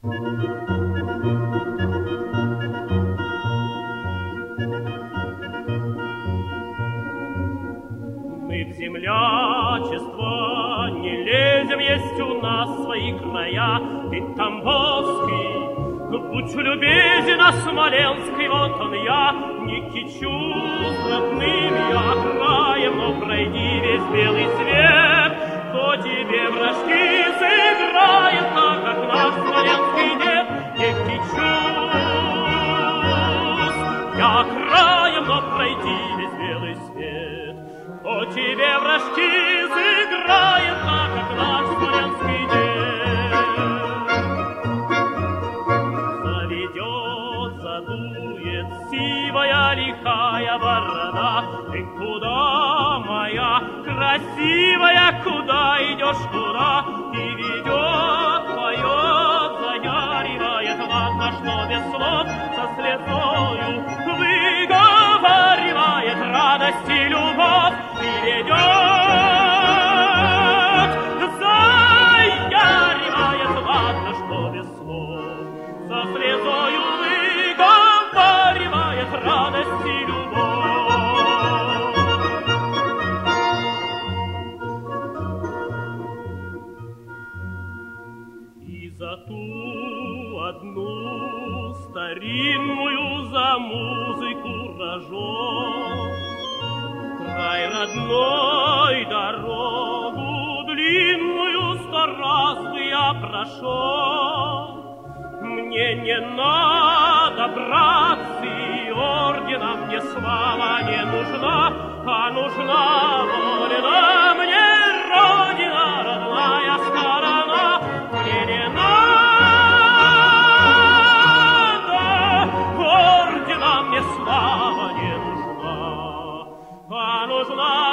Мы в землячество не лезем, есть у нас свои края. Ты Тамбовский, будь любезен, а Смоленский, вот он я. Не кичу с родными я краем, но пройди весь белый свет, то тебе вражки сыграет, так как наш Смоленский нет. Не кичусь я краем, но пройди весь белый свет, то тебе вражки сыграет, так как наш Смоленский нет. Заведет, задует сивая лихая борода. Ты куда, моя красивая, куда идешь, куда? И ведет, поет, заяривает, ладно, что без слов, со слезою выговаривает радость и любовь. И ведет, заяривает, ладно, что без слов, со слезою выговаривает радость и любовь. И за ту одну старинную за музыку рожок край родной дорогу длинную 100 раз я прошел. Мне не надо братцы ордена, мне слава не нужна, а нужна воля мне родина, родная сторона. Мне не надо ордена, мне слава не нужна, а нужна